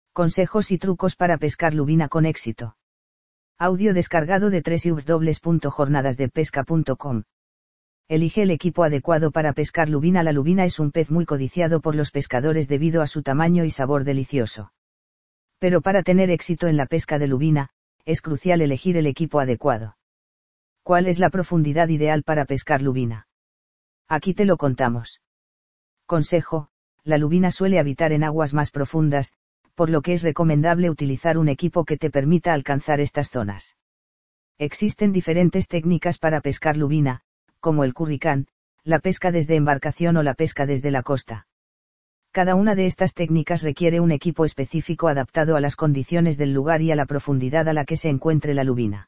Consejos y trucos para pescar lubina con éxito. Audio descargado de www.jornadasdepesca.com. Elige el equipo adecuado para pescar lubina. La lubina es un pez muy codiciado por los pescadores debido a su tamaño y sabor delicioso. Pero para tener éxito en la pesca de lubina, es crucial elegir el equipo adecuado. ¿Cuál es la profundidad ideal para pescar lubina? Aquí te lo contamos. Consejo: la lubina suele habitar en aguas más profundas, por lo que es recomendable utilizar un equipo que te permita alcanzar estas zonas. Existen diferentes técnicas para pescar lubina, como el curricán, la pesca desde embarcación o la pesca desde la costa. Cada una de estas técnicas requiere un equipo específico adaptado a las condiciones del lugar y a la profundidad a la que se encuentre la lubina.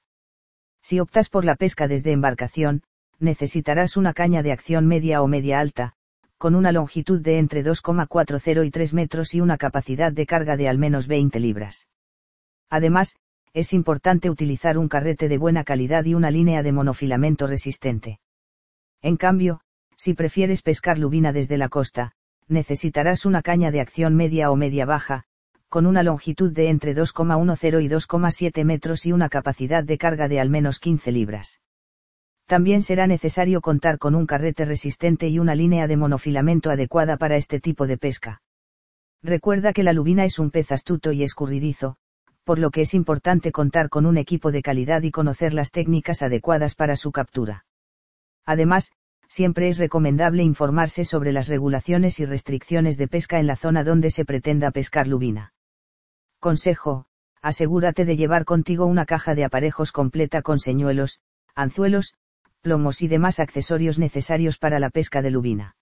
Si optas por la pesca desde embarcación, necesitarás una caña de acción media o media alta, con una longitud de entre 2,40 y 3 metros y una capacidad de carga de al menos 20 libras. Además, es importante utilizar un carrete de buena calidad y una línea de monofilamento resistente. En cambio, si prefieres pescar lubina desde la costa, necesitarás una caña de acción media o media baja, con una longitud de entre 2,10 y 2,7 metros y una capacidad de carga de al menos 15 libras. También será necesario contar con un carrete resistente y una línea de monofilamento adecuada para este tipo de pesca. Recuerda que la lubina es un pez astuto y escurridizo, por lo que es importante contar con un equipo de calidad y conocer las técnicas adecuadas para su captura. Además, siempre es recomendable informarse sobre las regulaciones y restricciones de pesca en la zona donde se pretenda pescar lubina. Consejo: asegúrate de llevar contigo una caja de aparejos completa con señuelos, anzuelos, plomos y demás accesorios necesarios para la pesca de lubina.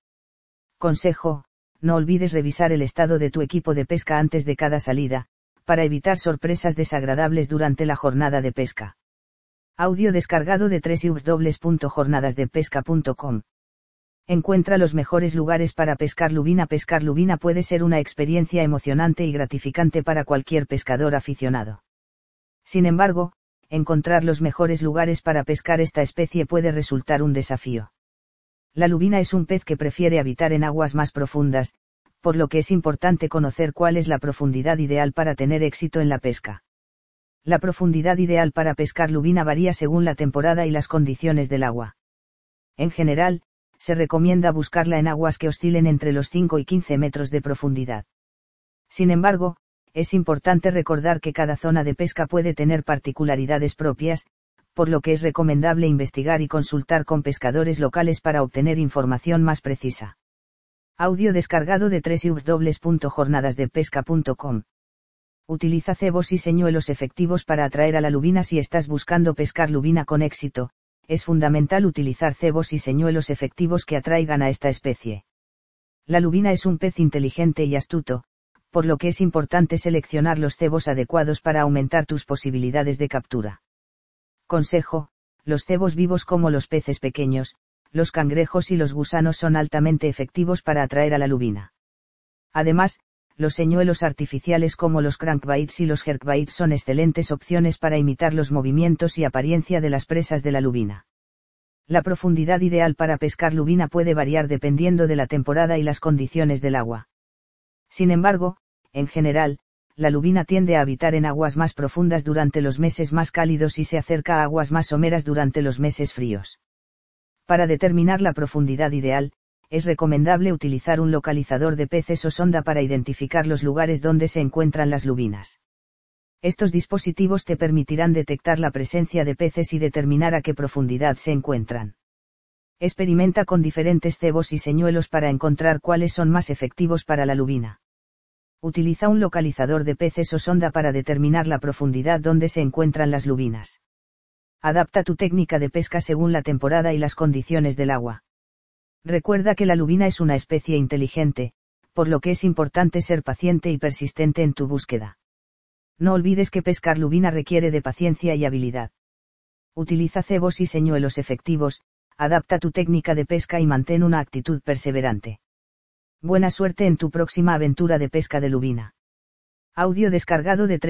Consejo: no olvides revisar el estado de tu equipo de pesca antes de cada salida, para evitar sorpresas desagradables durante la jornada de pesca. Audio descargado de www.jornadasdepesca.com. Encuentra los mejores lugares para pescar lubina. Pescar lubina puede ser una experiencia emocionante y gratificante para cualquier pescador aficionado. Sin embargo, encontrar los mejores lugares para pescar esta especie puede resultar un desafío. La lubina es un pez que prefiere habitar en aguas más profundas, por lo que es importante conocer cuál es la profundidad ideal para tener éxito en la pesca. La profundidad ideal para pescar lubina varía según la temporada y las condiciones del agua. En general, se recomienda buscarla en aguas que oscilen entre los 5 y 15 metros de profundidad. Sin embargo, es importante recordar que cada zona de pesca puede tener particularidades propias, por lo que es recomendable investigar y consultar con pescadores locales para obtener información más precisa. Audio descargado de www.jornadasdepesca.com. Utiliza cebos y señuelos efectivos para atraer a la lubina. Si estás buscando pescar lubina con éxito, es fundamental utilizar cebos y señuelos efectivos que atraigan a esta especie. La lubina es un pez inteligente y astuto, por lo que es importante seleccionar los cebos adecuados para aumentar tus posibilidades de captura. Consejo: los cebos vivos como los peces pequeños, los cangrejos y los gusanos son altamente efectivos para atraer a la lubina. Además, los señuelos artificiales como los crankbaits y los jerkbaits son excelentes opciones para imitar los movimientos y apariencia de las presas de la lubina. La profundidad ideal para pescar lubina puede variar dependiendo de la temporada y las condiciones del agua. Sin embargo, en general, la lubina tiende a habitar en aguas más profundas durante los meses más cálidos y se acerca a aguas más someras durante los meses fríos. Para determinar la profundidad ideal, es recomendable utilizar un localizador de peces o sonda para identificar los lugares donde se encuentran las lubinas. Estos dispositivos te permitirán detectar la presencia de peces y determinar a qué profundidad se encuentran. Experimenta con diferentes cebos y señuelos para encontrar cuáles son más efectivos para la lubina. Utiliza un localizador de peces o sonda para determinar la profundidad donde se encuentran las lubinas. Adapta tu técnica de pesca según la temporada y las condiciones del agua. Recuerda que la lubina es una especie inteligente, por lo que es importante ser paciente y persistente en tu búsqueda. No olvides que pescar lubina requiere de paciencia y habilidad. Utiliza cebos y señuelos efectivos, adapta tu técnica de pesca y mantén una actitud perseverante. Buena suerte en tu próxima aventura de pesca de lubina. Audio descargado de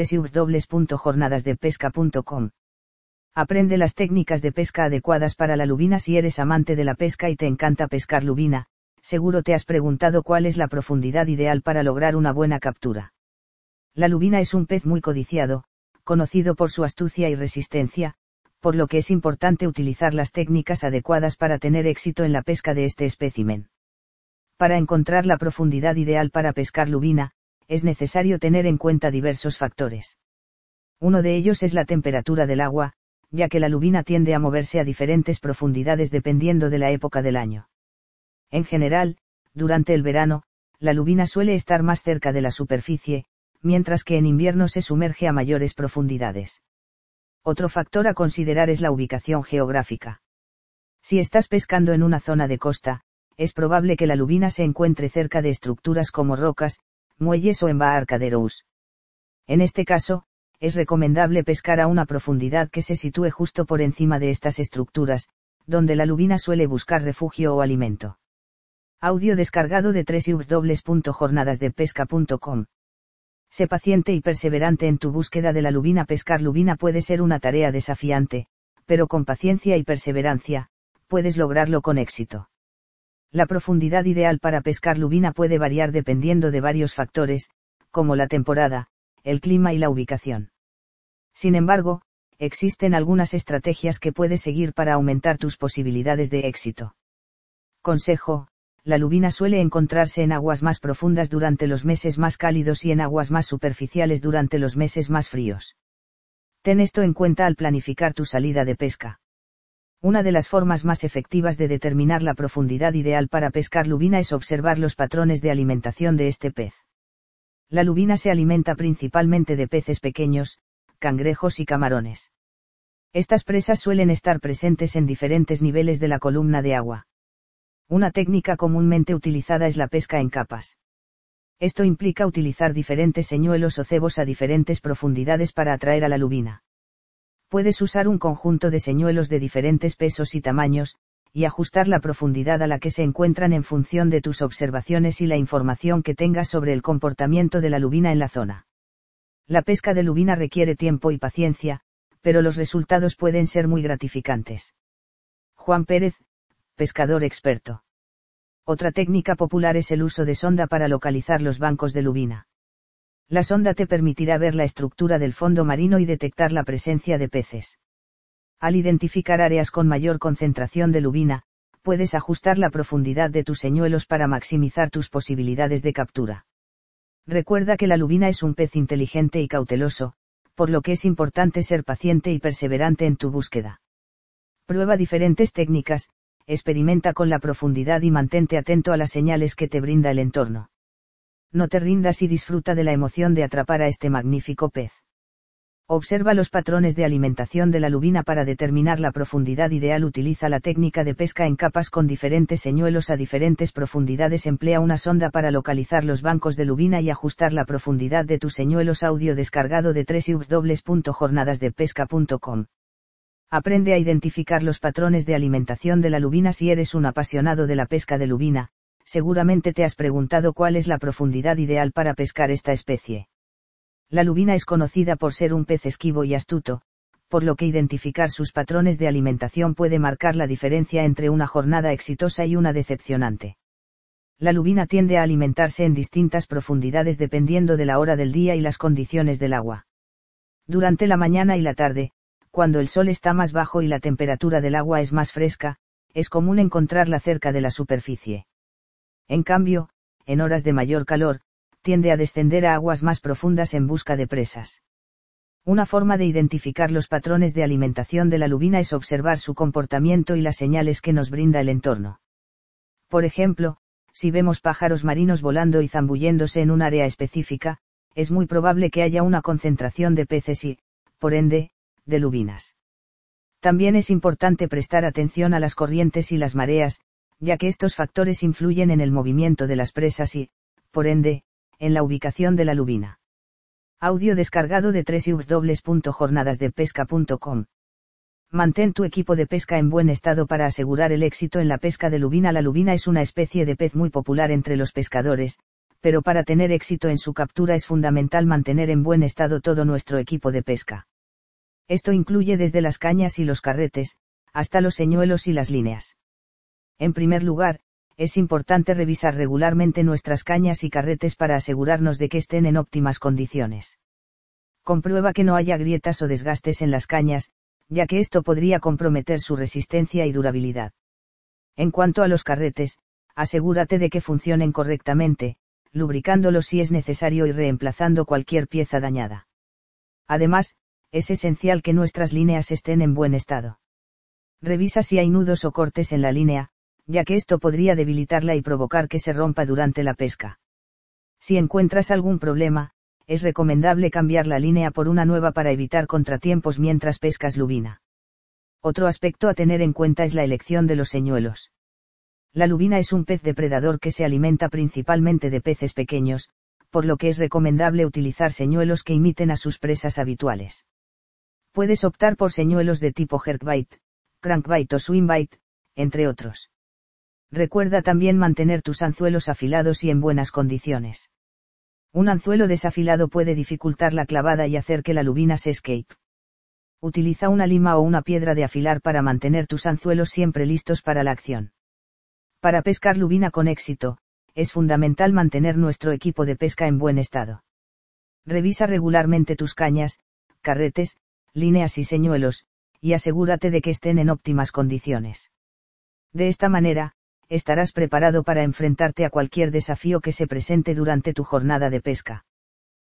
www.jornadasdepesca.com. Aprende las técnicas de pesca adecuadas para la lubina. Si eres amante de la pesca y te encanta pescar lubina, seguro te has preguntado cuál es la profundidad ideal para lograr una buena captura. La lubina es un pez muy codiciado, conocido por su astucia y resistencia, por lo que es importante utilizar las técnicas adecuadas para tener éxito en la pesca de este espécimen. Para encontrar la profundidad ideal para pescar lubina, es necesario tener en cuenta diversos factores. Uno de ellos es la temperatura del agua, ya que la lubina tiende a moverse a diferentes profundidades dependiendo de la época del año. En general, durante el verano, la lubina suele estar más cerca de la superficie, mientras que en invierno se sumerge a mayores profundidades. Otro factor a considerar es la ubicación geográfica. Si estás pescando en una zona de costa, es probable que la lubina se encuentre cerca de estructuras como rocas, muelles o embarcaderos. En este caso, es recomendable pescar a una profundidad que se sitúe justo por encima de estas estructuras, donde la lubina suele buscar refugio o alimento. Audio descargado de www.jornadasdepesca.com. Sé paciente y perseverante en tu búsqueda de la lubina. Pescar lubina puede ser una tarea desafiante, pero con paciencia y perseverancia, puedes lograrlo con éxito. La profundidad ideal para pescar lubina puede variar dependiendo de varios factores, como la temporada, el clima y la ubicación. Sin embargo, existen algunas estrategias que puedes seguir para aumentar tus posibilidades de éxito. Consejo: la lubina suele encontrarse en aguas más profundas durante los meses más cálidos y en aguas más superficiales durante los meses más fríos. Ten esto en cuenta al planificar tu salida de pesca. Una de las formas más efectivas de determinar la profundidad ideal para pescar lubina es observar los patrones de alimentación de este pez. La lubina se alimenta principalmente de peces pequeños, cangrejos y camarones. Estas presas suelen estar presentes en diferentes niveles de la columna de agua. Una técnica comúnmente utilizada es la pesca en capas. Esto implica utilizar diferentes señuelos o cebos a diferentes profundidades para atraer a la lubina. Puedes usar un conjunto de señuelos de diferentes pesos y tamaños, y ajustar la profundidad a la que se encuentran en función de tus observaciones y la información que tengas sobre el comportamiento de la lubina en la zona. La pesca de lubina requiere tiempo y paciencia, pero los resultados pueden ser muy gratificantes. Juan Pérez, pescador experto. Otra técnica popular es el uso de sonda para localizar los bancos de lubina. La sonda te permitirá ver la estructura del fondo marino y detectar la presencia de peces. Al identificar áreas con mayor concentración de lubina, puedes ajustar la profundidad de tus señuelos para maximizar tus posibilidades de captura. Recuerda que la lubina es un pez inteligente y cauteloso, por lo que es importante ser paciente y perseverante en tu búsqueda. Prueba diferentes técnicas, experimenta con la profundidad y mantente atento a las señales que te brinda el entorno. No te rindas y disfruta de la emoción de atrapar a este magnífico pez. Observa los patrones de alimentación de la lubina para determinar la profundidad ideal. Utiliza la técnica de pesca en capas con diferentes señuelos a diferentes profundidades. Emplea una sonda para localizar los bancos de lubina y ajustar la profundidad de tus señuelos. Audio descargado de www.jornadasdepesca.com. Aprende a identificar los patrones de alimentación de la lubina. Si eres un apasionado de la pesca de lubina, seguramente te has preguntado cuál es la profundidad ideal para pescar esta especie. La lubina es conocida por ser un pez esquivo y astuto, por lo que identificar sus patrones de alimentación puede marcar la diferencia entre una jornada exitosa y una decepcionante. La lubina tiende a alimentarse en distintas profundidades dependiendo de la hora del día y las condiciones del agua. Durante la mañana y la tarde, cuando el sol está más bajo y la temperatura del agua es más fresca, es común encontrarla cerca de la superficie. En cambio, en horas de mayor calor, tiende a descender a aguas más profundas en busca de presas. Una forma de identificar los patrones de alimentación de la lubina es observar su comportamiento y las señales que nos brinda el entorno. Por ejemplo, si vemos pájaros marinos volando y zambulléndose en un área específica, es muy probable que haya una concentración de peces y, por ende, de lubinas. También es importante prestar atención a las corrientes y las mareas, ya que estos factores influyen en el movimiento de las presas y, por ende, en la ubicación de la lubina. Audio descargado de www.jornadasdepesca.com. Mantén tu equipo de pesca en buen estado para asegurar el éxito en la pesca de lubina. La lubina es una especie de pez muy popular entre los pescadores, pero para tener éxito en su captura es fundamental mantener en buen estado todo nuestro equipo de pesca. Esto incluye desde las cañas y los carretes, hasta los señuelos y las líneas. En primer lugar, es importante revisar regularmente nuestras cañas y carretes para asegurarnos de que estén en óptimas condiciones. Comprueba que no haya grietas o desgastes en las cañas, ya que esto podría comprometer su resistencia y durabilidad. En cuanto a los carretes, asegúrate de que funcionen correctamente, lubricándolos si es necesario y reemplazando cualquier pieza dañada. Además, es esencial que nuestras líneas estén en buen estado. Revisa si hay nudos o cortes en la línea, ya que esto podría debilitarla y provocar que se rompa durante la pesca. Si encuentras algún problema, es recomendable cambiar la línea por una nueva para evitar contratiempos mientras pescas lubina. Otro aspecto a tener en cuenta es la elección de los señuelos. La lubina es un pez depredador que se alimenta principalmente de peces pequeños, por lo que es recomendable utilizar señuelos que imiten a sus presas habituales. Puedes optar por señuelos de tipo jerkbait, crankbait o swimbait, entre otros. Recuerda también mantener tus anzuelos afilados y en buenas condiciones. Un anzuelo desafilado puede dificultar la clavada y hacer que la lubina se escape. Utiliza una lima o una piedra de afilar para mantener tus anzuelos siempre listos para la acción. Para pescar lubina con éxito, es fundamental mantener nuestro equipo de pesca en buen estado. Revisa regularmente tus cañas, carretes, líneas y señuelos, y asegúrate de que estén en óptimas condiciones. De esta manera, estarás preparado para enfrentarte a cualquier desafío que se presente durante tu jornada de pesca.